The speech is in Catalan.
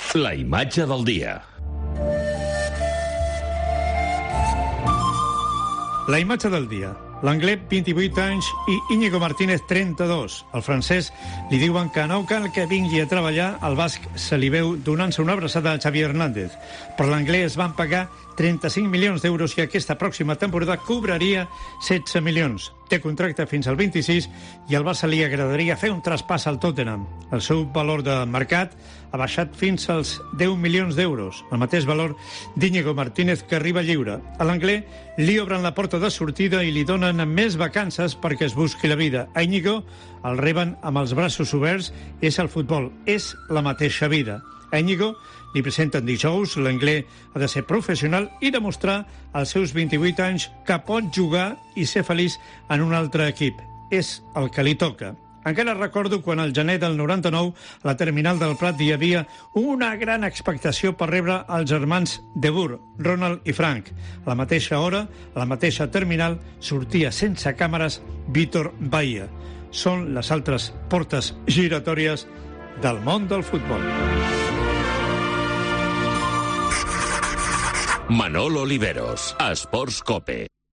La imatge del dia. La imatge del dia. L'anglès, 28 anys, i Íñigo Martínez, 32. El francès li diuen que no cal que vingui a treballar. El basc se li veu donant-se una abraçada a Xavi Hernández. Per l'anglès van pagar 35 milions d'euros i aquesta pròxima temporada cobraria 16 milions. Té contracte fins al 26 i al Barça li agradaria fer un traspàs al Tottenham. El seu valor de mercat ha baixat fins als 10 milions d'euros, el mateix valor d'Íñigo Martínez, que arriba lliure. A l'anglès li obren la porta de sortida i li donen més vacances perquè es busqui la vida. A Íñigo el reben amb els braços oberts. És el futbol, és la mateixa vida. A Íñigo li presenten dijous. L'anglès ha de ser professional i demostrar als seus 28 anys que pot jugar i ser feliç en un altre equip. És el que li toca. Encara recordo quan al gener del 99 a la terminal del Prat hi havia una gran expectació per rebre els germans De Boer, Ronald i Frank. A la mateixa hora, a la mateixa terminal, sortia sense càmeres Vítor Baía. Són les altres portes giratòries del món del futbol. Manolo Oliveros, Esports Cope.